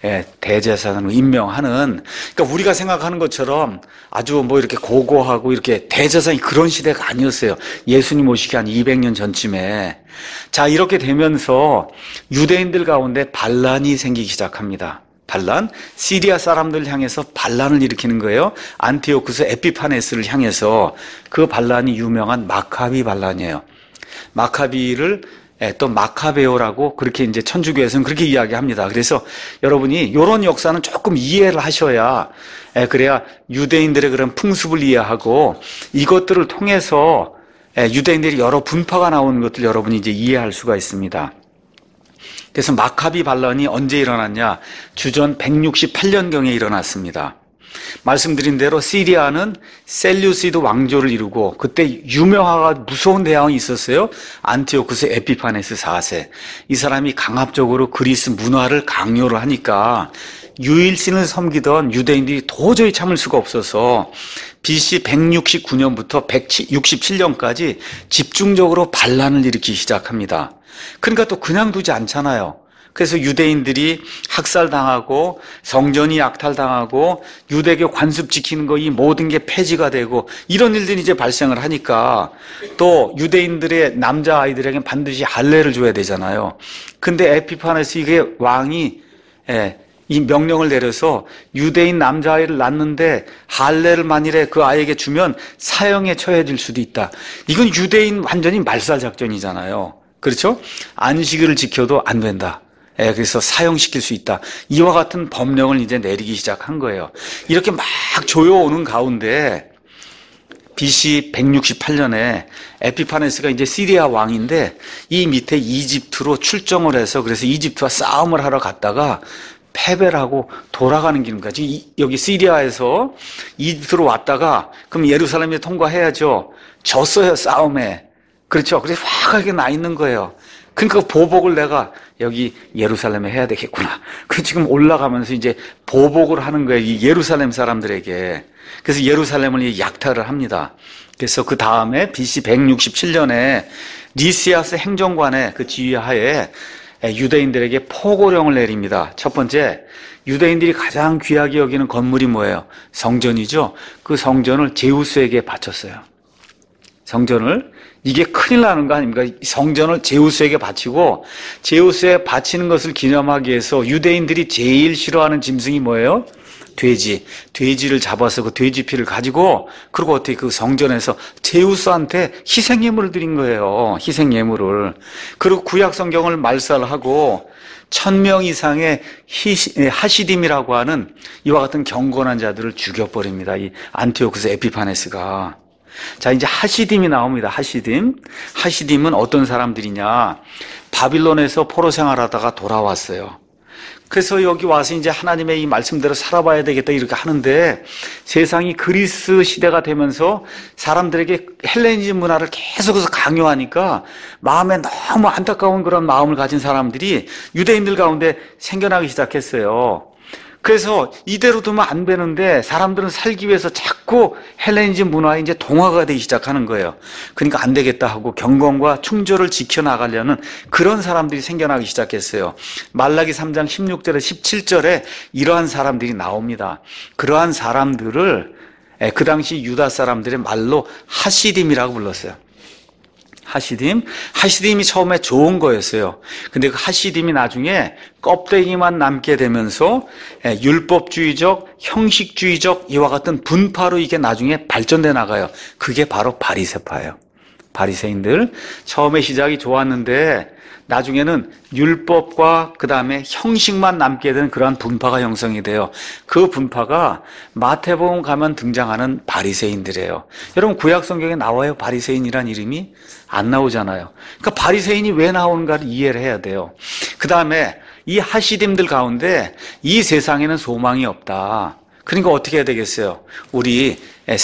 대제사장으로 임명하는, 그러니까 우리가 생각하는 것처럼 아주 뭐 이렇게 고고하고 이렇게 대제사장이 그런 시대가 아니었어요. 예수님 오시기 한 200년 전쯤에. 자, 이렇게 되면서 유대인들 가운데 반란이 생기기 시작합니다. 반란, 시리아 사람들 향해서 반란을 일으키는 거예요. 안티오쿠스 에피파네스를 향해서. 그 반란이 유명한 마카비 반란이에요. 마카비를 또 마카베오라고 그렇게 이제 천주교에서는 그렇게 이야기합니다. 그래서 여러분이 이런 역사는 조금 이해를 하셔야, 그래야 유대인들의 그런 풍습을 이해하고 이것들을 통해서 유대인들이 여러 분파가 나오는 것들 여러분이 이제 이해할 수가 있습니다. 그래서 마카비 반란이 언제 일어났냐? 주전 168년경에 일어났습니다. 말씀드린 대로 시리아는 셀류시드 왕조를 이루고 그때 유명하고 무서운 대왕이 있었어요. 안티오쿠스 에피파네스 4세. 이 사람이 강압적으로 그리스 문화를 강요를 하니까 유일신을 섬기던 유대인들이 도저히 참을 수가 없어서 BC 169년부터 167년까지 집중적으로 반란을 일으키기 시작합니다. 그러니까 또 그냥 두지 않잖아요. 그래서 유대인들이 학살당하고 성전이 약탈당하고 유대교 관습 지키는 거 이 모든 게 폐지가 되고 이런 일들이 이제 발생을 하니까 또 유대인들의 남자아이들에게 반드시 할례를 줘야 되잖아요. 근데 에피파네스 이게 왕이 이 명령을 내려서 유대인 남자아이를 낳는데 할례를 만일에 그 아이에게 주면 사형에 처해질 수도 있다. 이건 유대인 완전히 말살작전이잖아요. 그렇죠? 안식일을 지켜도 안 된다. 그래서 사형시킬 수 있다. 이와 같은 법령을 이제 내리기 시작한 거예요. 이렇게 막 조여오는 가운데 BC 168년에 에피파네스가 이제 시리아 왕인데 이 밑에 이집트로 출정을 해서 그래서 이집트와 싸움을 하러 갔다가 패배를 하고 돌아가는 길까지 여기 시리아에서 이집트로 왔다가 그럼 예루살렘에 통과해야죠. 졌어요, 싸움에. 그렇죠. 그래서 화하게 나 있는 거예요. 그러니까 보복을 내가 여기 예루살렘에 해야 되겠구나. 그 지금 올라가면서 이제 보복을 하는 거예요. 이 예루살렘 사람들에게. 그래서 예루살렘을 약탈을 합니다. 그래서 그 다음에 BC 167년에 리시아스 행정관의 그 지휘하에 유대인들에게 포고령을 내립니다. 첫 번째, 유대인들이 가장 귀하게 여기는 건물이 뭐예요? 성전이죠. 그 성전을 제우스에게 바쳤어요. 성전을, 이게 큰일 나는 거 아닙니까? 성전을 제우스에게 바치고, 제우스에 바치는 것을 기념하기 위해서 유대인들이 제일 싫어하는 짐승이 뭐예요? 돼지. 돼지를 잡아서 그 돼지 피를 가지고, 그리고 어떻게 그 성전에서 제우스한테 희생예물을 드린 거예요. 희생예물을. 그리고 구약 성경을 말살하고 1000명 이상의 하시딤이라고 하는 이와 같은 경건한 자들을 죽여버립니다. 이 안티오쿠스 에피파네스가. 자, 이제 하시딤이 나옵니다. 하시딤. 하시딤은 어떤 사람들이냐? 바빌론에서 포로 생활하다가 돌아왔어요. 그래서 여기 와서 이제 하나님의 이 말씀대로 살아봐야 되겠다 이렇게 하는데, 세상이 그리스 시대가 되면서 사람들에게 헬레니즘 문화를 계속해서 강요하니까 마음에 너무 안타까운 그런 마음을 가진 사람들이 유대인들 가운데 생겨나기 시작했어요. 그래서 이대로 두면 안 되는데 사람들은 살기 위해서 자꾸 헬레니즘 문화에 이제 동화가 되기 시작하는 거예요. 그러니까 안 되겠다 하고 경건과 충조를 지켜나가려는 그런 사람들이 생겨나기 시작했어요. 말라기 3장 16절에 17절에 이러한 사람들이 나옵니다. 그러한 사람들을 그 당시 유다 사람들의 말로 하시딤이라고 불렀어요. 하시딤이 처음에 좋은 거였어요. 근데 그 하시딤이 나중에 껍데기만 남게 되면서 율법주의적, 형식주의적 이와 같은 분파로 이게 나중에 발전돼 나가요. 그게 바로 바리새파예요. 바리새인들 처음에 시작이 좋았는데 나중에는 율법과 그 다음에 형식만 남게 되는 그러한 분파가 형성이 돼요. 그 분파가 마태복음 가면 등장하는 바리새인들이에요. 여러분 구약 성경에 나와요? 바리새인이란 이름이? 안 나오잖아요. 그러니까 바리새인이 왜 나오는가를 이해를 해야 돼요. 그 다음에 이 하시딤들 가운데 이 세상에는 소망이 없다. 그러니까 어떻게 해야 되겠어요? 우리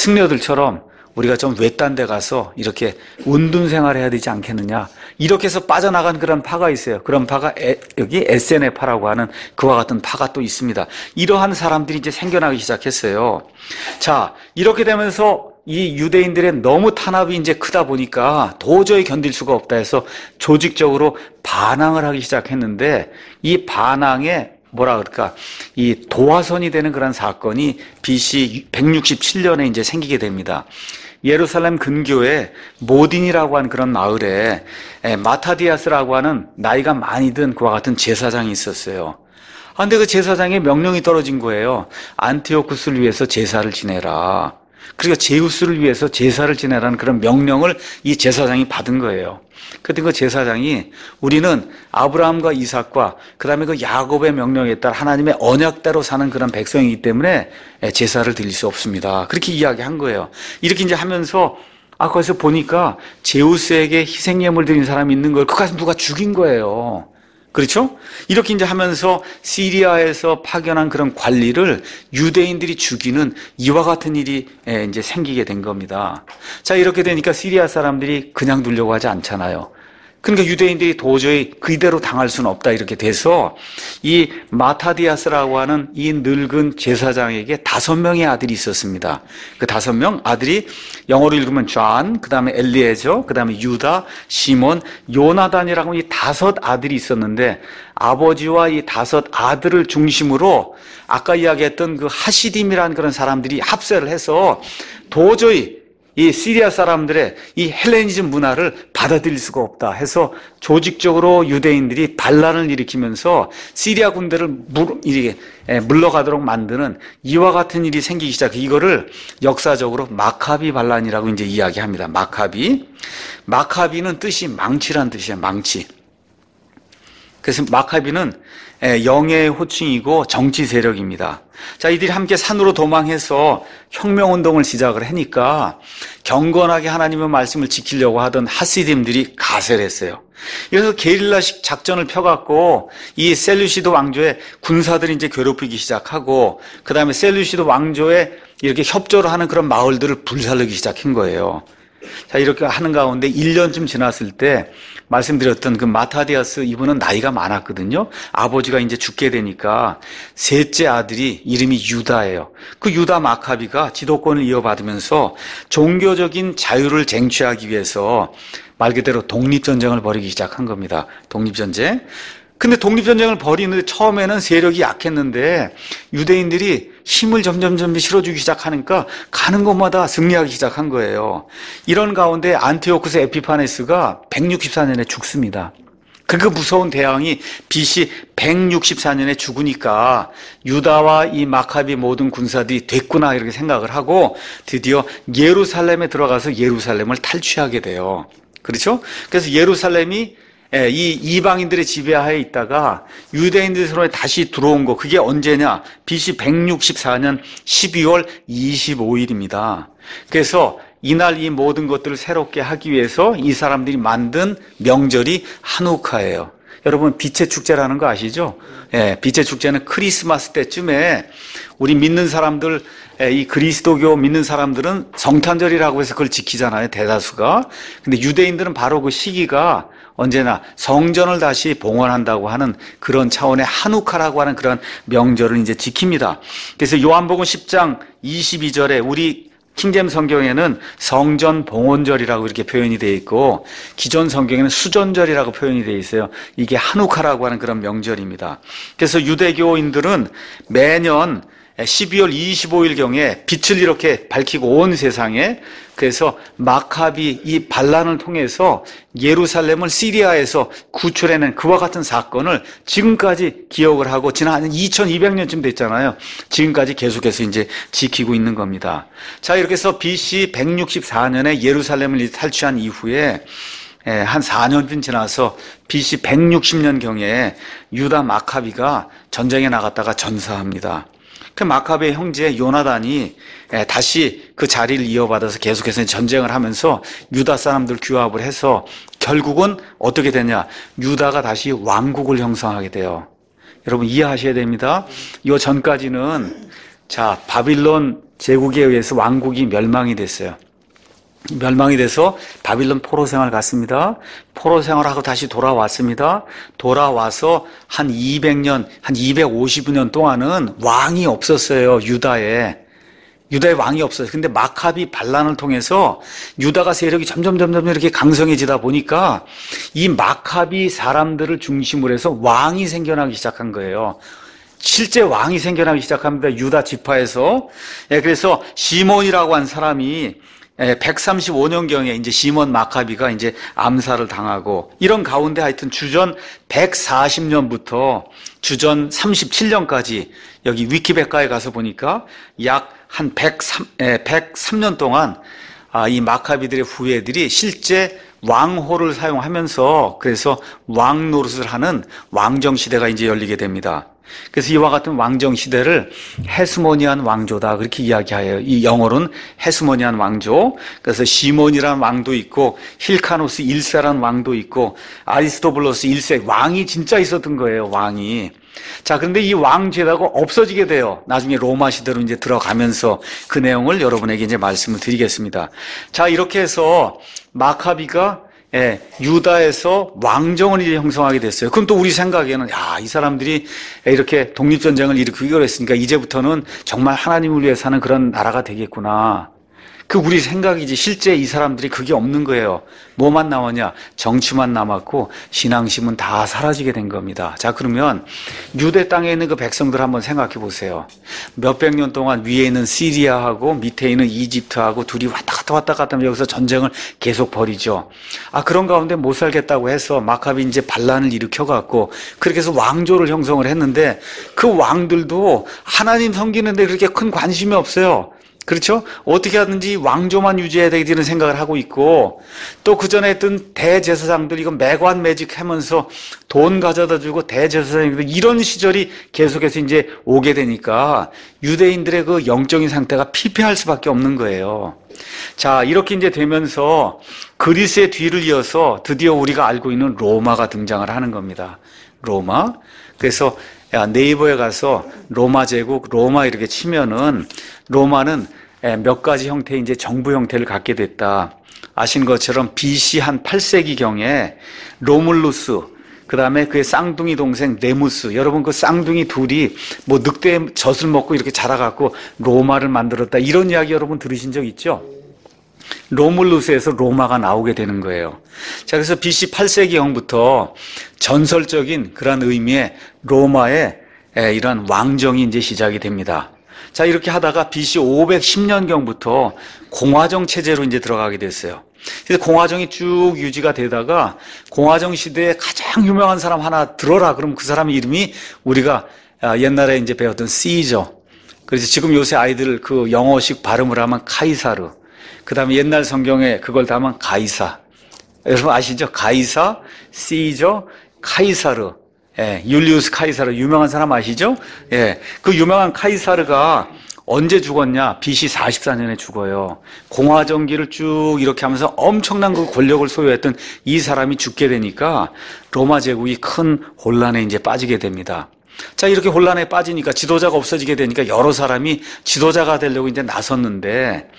승려들처럼 우리가 좀 외딴 데 가서 이렇게 운둔 생활해야 되지 않겠느냐. 이렇게 해서 빠져나간 그런 파가 있어요. 그런 파가 여기 SNF파라고 하는 그와 같은 파가 또 있습니다. 이러한 사람들이 이제 생겨나기 시작했어요. 자, 이렇게 되면서 이 유대인들의 너무 탄압이 이제 크다 보니까 도저히 견딜 수가 없다 해서 조직적으로 반항을 하기 시작했는데, 이 반항에 뭐라 그럴까, 이 도화선이 되는 그런 사건이 BC 167년에 이제 생기게 됩니다. 예루살렘 근교에 모딘이라고 하는 그런 마을에 마타디아스라고 하는 나이가 많이 든 그와 같은 제사장이 있었어요. 근데 그 제사장의 명령이 떨어진 거예요. 안티오쿠스를 위해서 제사를 지내라. 그러니까 제우스를 위해서 제사를 지내라는 그런 명령을 이 제사장이 받은 거예요. 그때 그 제사장이 우리는 아브라함과 이삭과 그 다음에 그 야곱의 명령에 따라 하나님의 언약대로 사는 그런 백성이기 때문에 제사를 드릴 수 없습니다. 그렇게 이야기한 거예요. 이렇게 이제 하면서 거기서 보니까 제우스에게 희생예물 드린 사람이 있는 걸 그것을 누가 죽인 거예요. 그렇죠? 이렇게 이제 하면서 시리아에서 파견한 그런 관리를 유대인들이 죽이는 이와 같은 일이 이제 생기게 된 겁니다. 자, 이렇게 되니까 시리아 사람들이 그냥 두려고 하지 않잖아요. 그러니까 유대인들이 도저히 그대로 당할 수는 없다 이렇게 돼서 이 마타디아스라고 하는 이 늙은 제사장에게 5명의 아들이 있었습니다. 그 5명 아들이 영어로 읽으면 존, 그 다음에 엘리에저, 그 다음에 유다, 시몬, 요나단이라고 이 5 아들이 있었는데, 아버지와 이 5 아들을 중심으로 아까 이야기했던 그 하시딤이라는 그런 사람들이 합세를 해서 도저히 이 시리아 사람들의 이 헬레니즘 문화를 받아들일 수가 없다 해서 조직적으로 유대인들이 반란을 일으키면서 시리아 군대를 물러가도록 만드는 이와 같은 일이 생기기 시작해. 이거를 역사적으로 마카비 반란이라고 이제 이야기합니다. 마카비는 뜻이 망치란 뜻이에요. 망치. 그래서 마카비는 영예의 호칭이고 정치 세력입니다. 자, 이들이 함께 산으로 도망해서 혁명운동을 시작을 하니까 경건하게 하나님의 말씀을 지키려고 하던 하시딤들이 가세를 했어요. 그래서 게릴라식 작전을 펴갖고 이 셀루시드 왕조의 군사들이 이제 괴롭히기 시작하고, 그 다음에 셀루시드 왕조에 이렇게 협조를 하는 그런 마을들을 불살르기 시작한 거예요. 자, 이렇게 하는 가운데 1년쯤 지났을 때 말씀드렸던 그 마타디아스 이분은 나이가 많았거든요. 아버지가 이제 죽게 되니까 셋째 아들이 이름이 유다예요. 그 유다 마카비가 지도권을 이어받으면서 종교적인 자유를 쟁취하기 위해서 말 그대로 독립전쟁을 벌이기 시작한 겁니다. 독립전쟁. 근데 독립전쟁을 벌이는데 처음에는 세력이 약했는데 유대인들이 힘을 점점 실어주기 시작하니까 가는 곳마다 승리하기 시작한 거예요. 이런 가운데 안티오쿠스 에피파네스가 164년에 죽습니다. 그 무서운 대왕이 BC 164년에 죽으니까 유다와 이 마카비 모든 군사들이 됐구나 이렇게 생각을 하고 드디어 예루살렘에 들어가서 예루살렘을 탈취하게 돼요. 그렇죠? 그래서 예루살렘이 이 이방인들의 지배하에 있다가 유대인들 서로에 다시 들어온 거, 그게 언제냐? BC 164년 12월 25일입니다. 그래서 이날 이 모든 것들을 새롭게 하기 위해서 이 사람들이 만든 명절이 한우카예요. 여러분 빛의 축제라는 거 아시죠? 예, 빛의 축제는 크리스마스 때쯤에 우리 믿는 사람들, 이 그리스도교 믿는 사람들은 성탄절이라고 해서 그걸 지키잖아요, 대다수가. 근데 유대인들은 바로 그 시기가 언제나 성전을 다시 봉헌한다고 하는 그런 차원의 하누카라고 하는 그런 명절을 이제 지킵니다. 그래서 요한복음 10장 22절에 우리 킹잼 성경에는 성전 봉헌절이라고 이렇게 표현이 되어 있고, 기존 성경에는 수전절이라고 표현이 되어 있어요. 이게 하누카라고 하는 그런 명절입니다. 그래서 유대교인들은 매년 12월 25일경에 빛을 이렇게 밝히고 온 세상에, 그래서 마카비 이 반란을 통해서 예루살렘을 시리아에서 구출해낸 그와 같은 사건을 지금까지 기억을 하고, 지난 한 2200년쯤 됐잖아요. 지금까지 계속해서 이제 지키고 있는 겁니다. 자, 이렇게 해서 BC 164년에 예루살렘을 탈취한 이후에 한 4년쯤 지나서 BC 160년경에 유다 마카비가 전쟁에 나갔다가 전사합니다. 그 마카베의 형제 요나단이 다시 그 자리를 이어받아서 계속해서 전쟁을 하면서 유다 사람들 규합을 해서 결국은 어떻게 되냐, 유다가 다시 왕국을 형성하게 돼요. 여러분 이해하셔야 됩니다. 이 전까지는 자, 바빌론 제국에 의해서 왕국이 멸망이 됐어요. 멸망이 돼서 바빌론 포로 생활 갔습니다. 포로 생활하고 다시 돌아왔습니다. 돌아와서 한 200년, 한 250년 동안은 왕이 없었어요, 유다에. 유다에 왕이 없어요. 근데 마카비 반란을 통해서 유다가 세력이 점점 이렇게 강성해지다 보니까 이 마카비 사람들을 중심으로 해서 왕이 생겨나기 시작한 거예요. 실제 왕이 생겨나기 시작합니다, 유다 지파에서. 그래서 시몬이라고 한 사람이 135년경에 이제 시몬 마카비가 이제 암살을 당하고, 이런 가운데 하여튼 주전 140년부터 주전 37년까지 여기 위키백과에 가서 보니까 약 한 103년 동안 이 마카비들의 후예들이 실제 왕호를 사용하면서 그래서 왕 노릇을 하는 왕정 시대가 이제 열리게 됩니다. 그래서 이와 같은 왕정 시대를 헤스모니안 왕조다 그렇게 이야기해요. 이 영어로는 헤스모니안 왕조. 그래서 시몬이라는 왕도 있고 힐카노스 1세라는 왕도 있고 아리스토블로스 1세, 왕이 진짜 있었던 거예요, 왕이. 자, 그런데 이 왕제도가 없어지게 돼요. 나중에 로마 시대로 이제 들어가면서 그 내용을 여러분에게 이제 말씀을 드리겠습니다. 자, 이렇게 해서 마카비가 유다에서 왕정을 이제 형성하게 됐어요. 그럼 또 우리 생각에는, 야, 이 사람들이 이렇게 독립전쟁을 일으키기로 했으니까 이제부터는 정말 하나님을 위해 사는 그런 나라가 되겠구나. 그 우리 생각이지, 실제 이 사람들이 그게 없는 거예요. 뭐만 남았냐? 정치만 남았고 신앙심은 다 사라지게 된 겁니다. 자, 그러면 유대 땅에 있는 그 백성들 한번 생각해 보세요. 몇백 년 동안 위에 있는 시리아하고 밑에 있는 이집트하고 둘이 왔다 갔다 하면 여기서 전쟁을 계속 벌이죠. 그런 가운데 못 살겠다고 해서 마카비 이제 반란을 일으켜갖고 그렇게 해서 왕조를 형성을 했는데, 그 왕들도 하나님 섬기는데 그렇게 큰 관심이 없어요. 그렇죠? 어떻게 하든지 왕조만 유지해야 되는 생각을 하고 있고, 또 그 전에 했던 대제사장들 이거 매관매직하면서 돈 가져다 주고 대제사장들, 이런 시절이 계속해서 이제 오게 되니까 유대인들의 그 영적인 상태가 피폐할 수밖에 없는 거예요. 자, 이렇게 이제 되면서 그리스의 뒤를 이어서 드디어 우리가 알고 있는 로마가 등장을 하는 겁니다. 로마. 그래서 네이버에 가서 로마 제국, 로마 이렇게 치면은 로마는 몇 가지 형태의 이제 정부 형태를 갖게 됐다. 아신 것처럼 BC 한 8세기경에 로물루스, 그 다음에 그의 쌍둥이 동생 네무스, 여러분 그 쌍둥이 둘이 뭐 늑대의 젖을 먹고 이렇게 자라갖고 로마를 만들었다, 이런 이야기 여러분 들으신 적 있죠? 로물루스에서 로마가 나오게 되는 거예요. 자, 그래서 BC 8세기경부터 전설적인 그런 의미의 로마의 이런 왕정이 이제 시작이 됩니다. 자, 이렇게 하다가 BC 510년경부터 공화정 체제로 이제 들어가게 됐어요. 그래서 공화정이 쭉 유지가 되다가 공화정 시대에 가장 유명한 사람 하나 들어라 그러면 그 사람 이름이 우리가 옛날에 이제 배웠던 시저. 그래서 지금 요새 아이들 그 영어식 발음을 하면 카이사르. 그 다음에 옛날 성경에 그걸 다 하면 가이사. 여러분 아시죠? 가이사, 시저, 카이사르. 율리우스 카이사르, 유명한 사람 아시죠? 그 유명한 카이사르가 언제 죽었냐? BC 44년에 죽어요. 공화정기를 쭉 이렇게 하면서 엄청난 그 권력을 소유했던 이 사람이 죽게 되니까 로마 제국이 큰 혼란에 이제 빠지게 됩니다. 자, 이렇게 혼란에 빠지니까 지도자가 없어지게 되니까 여러 사람이 지도자가 되려고 이제 나섰는데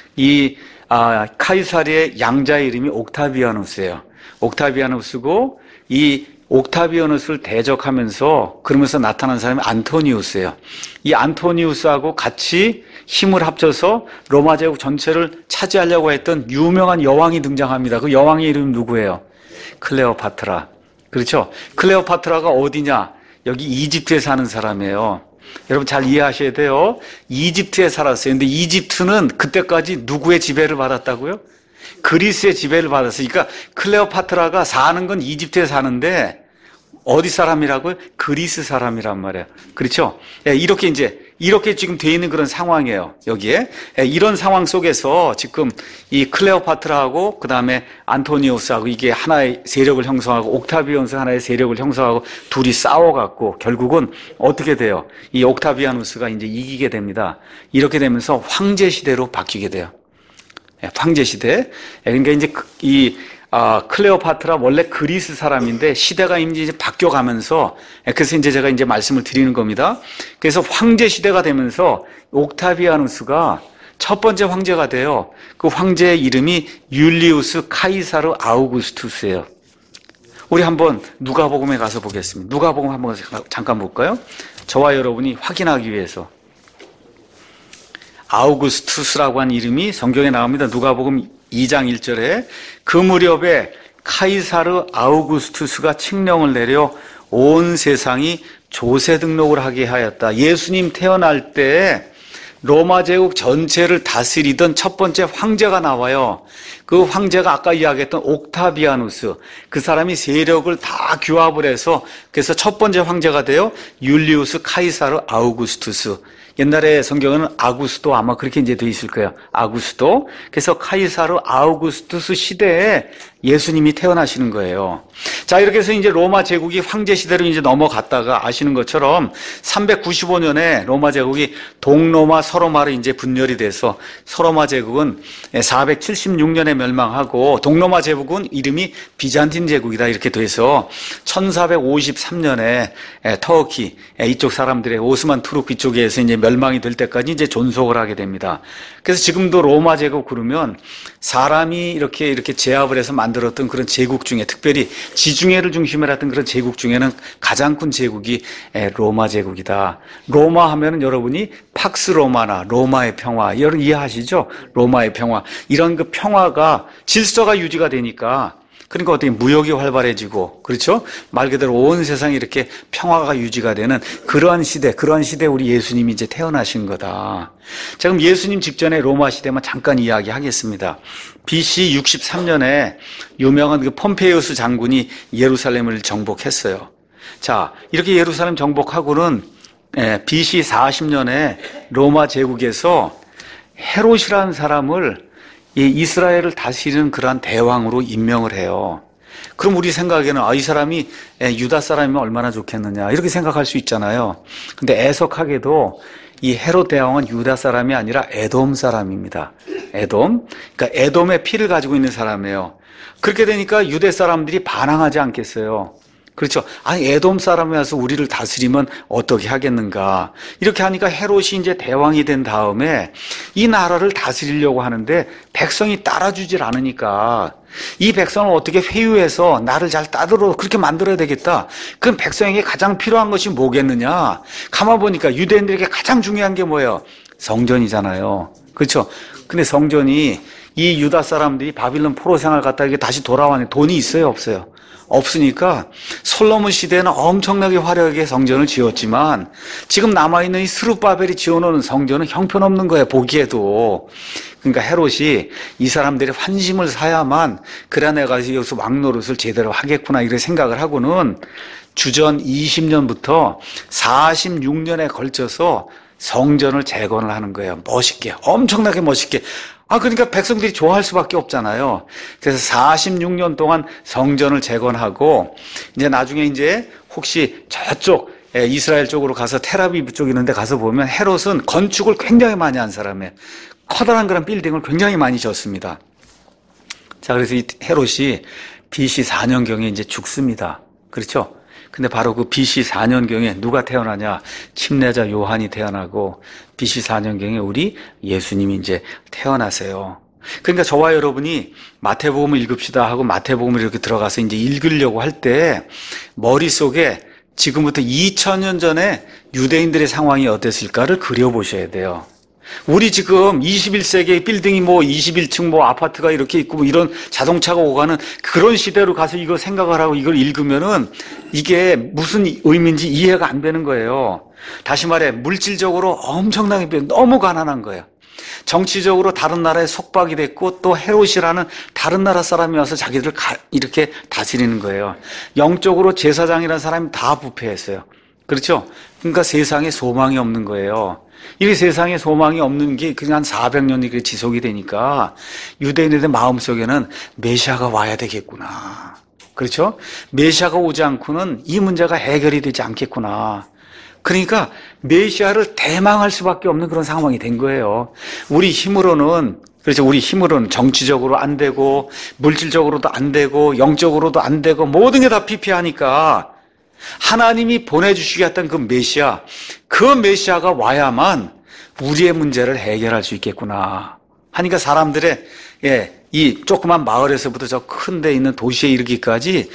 카이사르의 양자의 이름이 옥타비아누스예요. 옥타비아누스고 이 옥타비아누스를 대적하면서 그러면서 나타난 사람이 안토니우스예요. 이 안토니우스하고 같이 힘을 합쳐서 로마 제국 전체를 차지하려고 했던 유명한 여왕이 등장합니다. 그 여왕의 이름이 누구예요? 클레오파트라. 그렇죠? 클레오파트라가 어디냐? 여기 이집트에 사는 사람이에요. 여러분 잘 이해하셔야 돼요. 이집트에 살았어요. 근데 이집트는 그때까지 누구의 지배를 받았다고요? 그리스의 지배를 받았어요. 그러니까 클레오파트라가 사는 건 이집트에 사는데 어디 사람이라고요? 그리스 사람이란 말이에요. 그렇죠? 이렇게 지금 돼 있는 그런 상황이에요. 여기에. 이런 상황 속에서 지금 이 클레오파트라하고 그다음에 안토니우스하고 이게 하나의 세력을 형성하고 옥타비아누스 하나의 세력을 형성하고 둘이 싸워갖고 결국은 어떻게 돼요? 이 옥타비아누스가 이제 이기게 됩니다. 이렇게 되면서 황제 시대로 바뀌게 돼요. 황제 시대. 그러니까 이제 클레오파트라 원래 그리스 사람인데 시대가 이제 바뀌어가면서 그래서 이제 제가 이제 말씀을 드리는 겁니다. 그래서 황제 시대가 되면서 옥타비아누스가 첫 번째 황제가 돼요. 그 황제의 이름이 율리우스 카이사르 아우구스투스예요. 우리 한번 누가복음에 가서 보겠습니다. 누가복음 한번 잠깐 볼까요? 저와 여러분이 확인하기 위해서. 아우구스투스라고 하는 이름이 성경에 나옵니다. 누가복음 2장 1절에 그 무렵에 카이사르 아우구스투스가 칙령을 내려 온 세상이 조세 등록을 하게 하였다. 예수님 태어날 때 로마 제국 전체를 다스리던 첫 번째 황제가 나와요. 그 황제가 아까 이야기했던 옥타비아누스. 그 사람이 세력을 다 규합을 해서 그래서 첫 번째 황제가 돼요. 율리우스 카이사르 아우구스투스. 옛날에 성경은 아구스도 아마 그렇게 이제 돼 있을 거예요. 아구스도. 그래서 카이사르 아우구스투스 시대에 예수님이 태어나시는 거예요. 자, 이렇게 해서 이제 로마 제국이 황제 시대로 이제 넘어갔다가 아시는 것처럼 395년에 로마 제국이 동로마, 서로마로 이제 분열이 돼서 서로마 제국은 476년에 멸망하고 동로마 제국은 이름이 비잔틴 제국이다 이렇게 돼서 1453년에 터키 이쪽 사람들의 오스만 투르크 이쪽에서 이제 멸망이 될 때까지 이제 존속을 하게 됩니다. 그래서 지금도 로마 제국 그러면 사람이 이렇게 제압을 해서 만들었던 그런 제국 중에 특별히 지중해를 중심으로 했던 그런 제국 중에는 가장 큰 제국이 로마 제국이다. 로마 하면은 여러분이 팍스 로마나 로마의 평화 여러분 이해하시죠? 로마의 평화 이런 그 평화가 질서가 유지가 되니까 그러니까 어떻게 무역이 활발해지고 그렇죠? 말 그대로 온 세상이 이렇게 평화가 유지가 되는 그러한 시대에 우리 예수님이 이제 태어나신 거다. 자, 그럼 예수님 직전에 로마 시대만 잠깐 이야기하겠습니다. BC 63년에 유명한 그 폼페이우스 장군이 예루살렘을 정복했어요. 자, 이렇게 예루살렘 정복하고는 BC 40년에 로마 제국에서 헤롯이라는 사람을 이 이스라엘을 다스리는 그러한 대왕으로 임명을 해요. 그럼 우리 생각에는 이 사람이 유다 사람이면 얼마나 좋겠느냐 이렇게 생각할 수 있잖아요. 근데 애석하게도 이 헤롯 대왕은 유다 사람이 아니라 에돔 사람입니다. 에돔. 그러니까 에돔의 피를 가지고 있는 사람이에요. 그렇게 되니까 유대 사람들이 반항하지 않겠어요. 그렇죠. 아니, 에돔 사람이 와서 우리를 다스리면 어떻게 하겠는가. 이렇게 하니까 헤롯이 이제 대왕이 된 다음에 이 나라를 다스리려고 하는데 백성이 따라주질 않으니까 이 백성을 어떻게 회유해서 나를 잘 따르도록 그렇게 만들어야 되겠다. 그럼 백성에게 가장 필요한 것이 뭐겠느냐. 가만 보니까 유대인들에게 가장 중요한 게 뭐예요? 성전이잖아요. 그렇죠. 근데 성전이 이 유다 사람들이 바빌론 포로 생활 갔다 이게 다시 돌아왔는데 돈이 있어요, 없어요? 없으니까 솔로몬 시대에는 엄청나게 화려하게 성전을 지었지만 지금 남아있는 이 스룹바벨이 지어놓은 성전은 형편없는 거예요, 보기에도. 그러니까 헤롯이 이 사람들의 환심을 사야만 그래 내가 여기서 왕노릇을 제대로 하겠구나 이렇게 생각을 하고는 주전 20년부터 46년에 걸쳐서 성전을 재건을 하는 거예요. 멋있게, 엄청나게 멋있게. 그러니까 백성들이 좋아할 수밖에 없잖아요. 그래서 46년 동안 성전을 재건하고, 이제 나중에 이제 혹시 저쪽 이스라엘 쪽으로 가서 텔아비브 쪽 있는 데 가서 보면 헤롯은 건축을 굉장히 많이 한 사람이에요. 커다란 그런 빌딩을 굉장히 많이 지었습니다. 자, 그래서 이 헤롯이 BC 4년경에 이제 죽습니다. 그렇죠? 근데 바로 그 BC 4년경에 누가 태어나냐? 침례자 요한이 태어나고 BC 4년경에 우리 예수님이 이제 태어나세요. 그러니까 저와 여러분이 마태복음을 읽읍시다 하고 마태복음을 이렇게 들어가서 이제 읽으려고 할 때 머릿속에 지금부터 2000년 전에 유대인들의 상황이 어땠을까를 그려보셔야 돼요. 우리 지금 21세기의 빌딩이 21층 아파트가 이렇게 있고 이런 자동차가 오가는 그런 시대로 가서 이거 생각을 하고 이걸 읽으면은 이게 무슨 의미인지 이해가 안 되는 거예요. 다시 말해 물질적으로 엄청나게 너무 가난한 거예요. 정치적으로 다른 나라에 속박이 됐고 또 헤롯이라는 다른 나라 사람이 와서 자기들을 이렇게 다스리는 거예요. 영적으로 제사장이라는 사람이 다 부패했어요. 그렇죠? 그러니까 세상에 소망이 없는 거예요. 이 세상에 소망이 없는 게 그냥 한 400년이 지속이 되니까 유대인들의 마음속에는 메시아가 와야 되겠구나. 그렇죠? 메시아가 오지 않고는 이 문제가 해결이 되지 않겠구나. 그러니까 메시아를 대망할 수밖에 없는 그런 상황이 된 거예요. 우리 힘으로는 정치적으로 안 되고 물질적으로도 안 되고 영적으로도 안 되고 모든 게 다 피폐하니까 하나님이 보내주시겠다는 그 메시아가 와야만 우리의 문제를 해결할 수 있겠구나 하니까 사람들의 이 조그만 마을에서부터 저 큰 데 있는 도시에 이르기까지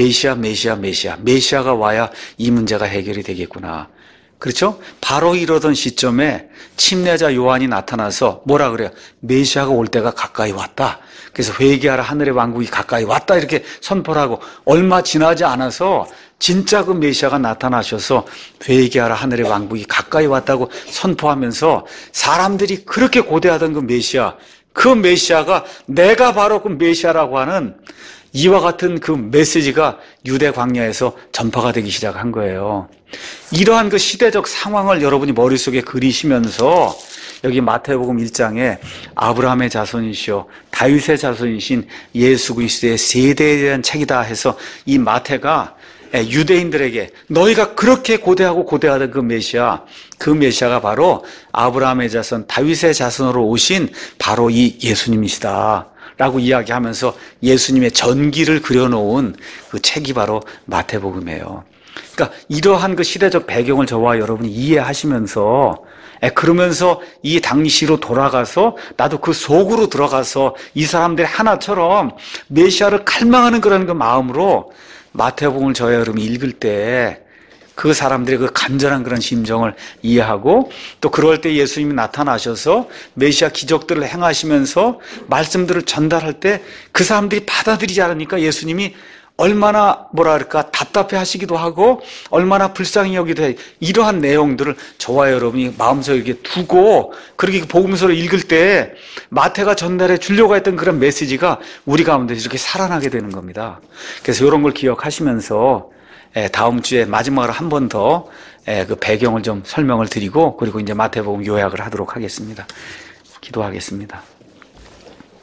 메시아가 와야 이 문제가 해결이 되겠구나. 그렇죠? 바로 이러던 시점에 침례자 요한이 나타나서 뭐라 그래요? 메시아가 올 때가 가까이 왔다. 그래서 회개하라 하늘의 왕국이 가까이 왔다 이렇게 선포를 하고 얼마 지나지 않아서 진짜 그 메시아가 나타나셔서 회개하라 하늘의 왕국이 가까이 왔다고 선포하면서 사람들이 그렇게 고대하던 그 메시아가 내가 바로 그 메시아라고 하는 이와 같은 그 메시지가 유대 광야에서 전파가 되기 시작한 거예요. 이러한 그 시대적 상황을 여러분이 머릿속에 그리시면서 여기 마태복음 1장에 아브라함의 자손이시오 다윗의 자손이신 예수 그리스도의 세대에 대한 책이다 해서 이 마태가 유대인들에게 너희가 그렇게 고대하던 그 메시아가 바로 아브라함의 자손 다윗의 자손으로 오신 바로 이 예수님이시다 라고 이야기하면서 예수님의 전기를 그려놓은 그 책이 바로 마태복음이에요. 그러니까 이러한 그 시대적 배경을 저와 여러분이 이해하시면서 그러면서 이 당시로 돌아가서 나도 그 속으로 들어가서 이 사람들이 하나처럼 메시아를 갈망하는 그런 그 마음으로 마태복음을 저와 여러분이 읽을 때 그 사람들의 그 간절한 그런 심정을 이해하고 또 그럴 때 예수님이 나타나셔서 메시아 기적들을 행하시면서 말씀들을 전달할 때 그 사람들이 받아들이지 않으니까 예수님이 얼마나 답답해 하시기도 하고 얼마나 불쌍히 여기도 해. 이러한 내용들을 저와 여러분이 마음속에 이렇게 두고 그렇게 복음서를 읽을 때 마태가 전달해 주려고 했던 그런 메시지가 우리 가운데 이렇게 살아나게 되는 겁니다. 그래서 이런 걸 기억하시면서 다음 주에 마지막으로 한 번 더 그 배경을 좀 설명을 드리고 그리고 이제 마태복음 요약을 하도록 하겠습니다. 기도하겠습니다.